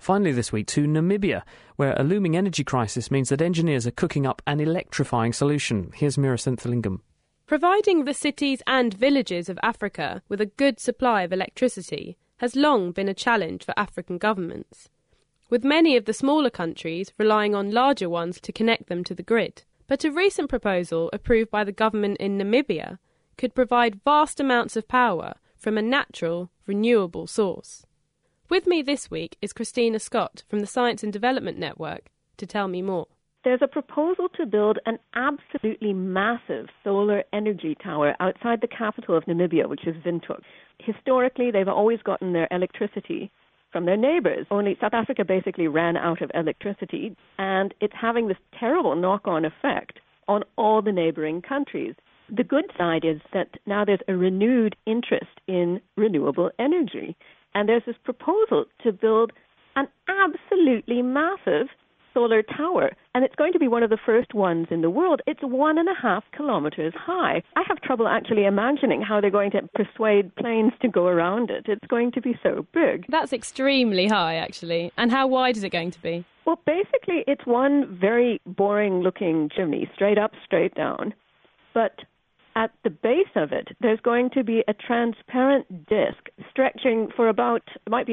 Finally this week to Namibia, where a looming energy crisis means that engineers are cooking up an electrifying solution. Here's Mira Senthilingam. Providing the cities and villages of Africa with a good supply of electricity has long been a challenge for African governments, with many of the smaller countries relying on larger ones to connect them to the grid. But a recent proposal approved by the government in Namibia could provide vast amounts of power from a natural, renewable source. With me this week is Christina Scott from the Science and Development Network to tell me more. There's a proposal to build an absolutely massive solar energy tower outside the capital of Namibia, which is Windhoek. Historically, they've always gotten their electricity from their neighbors. Only South Africa basically ran out of electricity, and it's having this terrible knock-on effect on all the neighboring countries. The good side is that now there's a renewed interest in renewable energy. And there's this proposal to build an absolutely massive solar tower. And it's going to be one of the first ones in the world. It's 1.5 kilometers high. I have trouble actually imagining how they're going to persuade planes to go around it. It's going to be so big. That's extremely high, actually. And how wide is it going to be? Well, basically, it's one very boring-looking chimney, straight up, straight down. But at the base of it, there's going to be a transparent disc stretching for about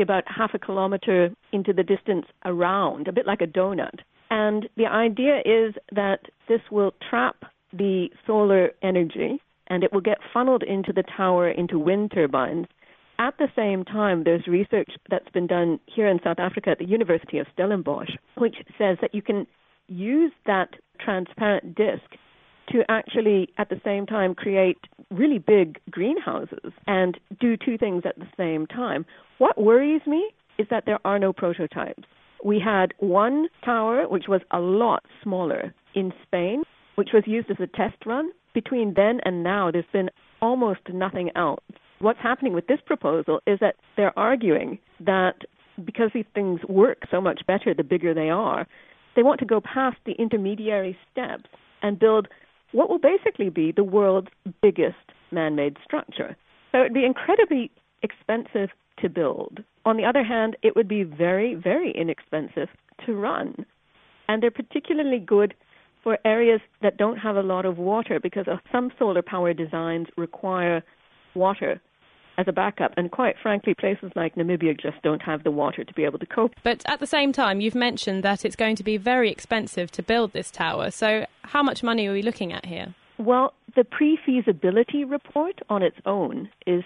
0.5 kilometer into the distance around, a bit like a donut. And the idea is that this will trap the solar energy and it will get funneled into the tower into wind turbines. At the same time, there's research that's been done here in South Africa at the University of Stellenbosch, which says that you can use that transparent disc to actually, at the same time, create really big greenhouses and do two things at the same time. What worries me is that there are no prototypes. We had one tower, which was a lot smaller, in Spain, which was used as a test run. Between then and now, there's been almost nothing else. What's happening with this proposal is that they're arguing that because these things work so much better the bigger they are, they want to go past the intermediary steps and build what will basically be the world's biggest man-made structure. So it would be incredibly expensive to build. On the other hand, it would be very, very inexpensive to run. And they're particularly good for areas that don't have a lot of water because some solar power designs require water as a backup. And quite frankly, places like Namibia just don't have the water to be able to cope. But at the same time, you've mentioned that it's going to be very expensive to build this tower. So how much money are we looking at here? Well, the pre-feasibility report on its own is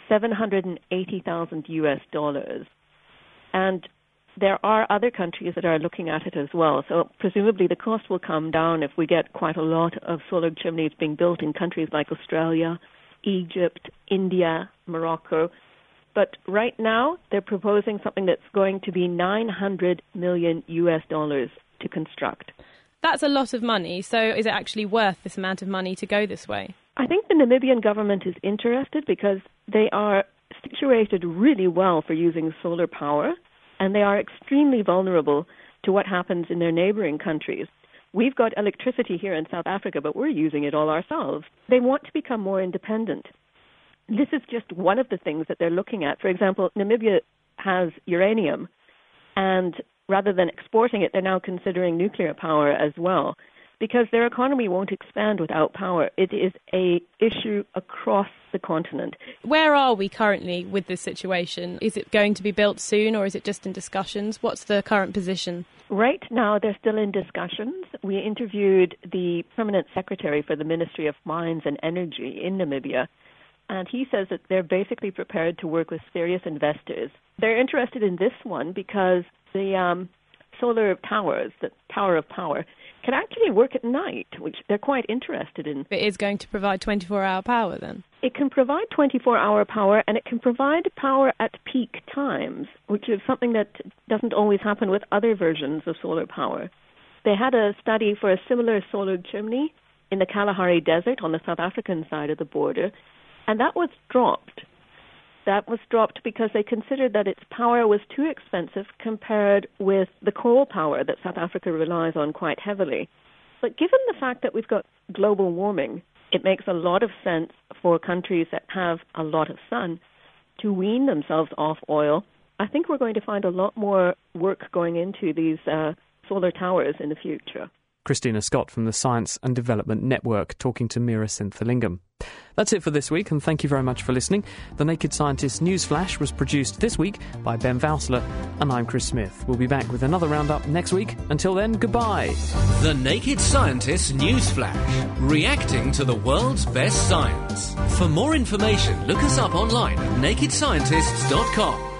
$780,000. And there are other countries that are looking at it as well. So presumably the cost will come down if we get quite a lot of solar chimneys being built in countries like Australia, Egypt, India, Morocco. But right now, they're proposing something that's going to be $900 million to construct. That's a lot of money. So is it actually worth this amount of money to go this way? I think the Namibian government is interested because they are situated really well for using solar power, and they are extremely vulnerable to what happens in their neighboring countries. We've got electricity here in South Africa, but we're using it all ourselves. They want to become more independent. This is just one of the things that they're looking at. For example, Namibia has uranium, and rather than exporting it, they're now considering nuclear power as well, because their economy won't expand without power. It is an issue across the continent. Where are we currently with this situation? Is it going to be built soon, or is it just in discussions? What's the current position? Right now, they're still in discussions. We interviewed the permanent secretary for the Ministry of Mines and Energy in Namibia, and he says that they're basically prepared to work with serious investors. They're interested in this one because the solar towers, the Tower of Power, can actually work at night, which they're quite interested in. It is going to provide 24-hour power then? It can provide 24-hour power, and it can provide power at peak times, which is something that doesn't always happen with other versions of solar power. They had a study for a similar solar chimney in the Kalahari Desert on the South African side of the border, and that was dropped. That was dropped because they considered that its power was too expensive compared with the coal power that South Africa relies on quite heavily. But given the fact that we've got global warming, it makes a lot of sense for countries that have a lot of sun to wean themselves off oil I think we're going to find a lot more work going into these solar towers in the future. Christina Scott from the Science and Development Network talking to Meera Senthilingam. That's it for this week, and thank you very much for listening. The Naked Scientist Newsflash was produced this week by Ben Vousler, and I'm Chris Smith. We'll be back with another roundup next week. Until then, goodbye. The Naked Scientist Newsflash, reacting to the world's best science. For more information, look us up online at nakedscientists.com.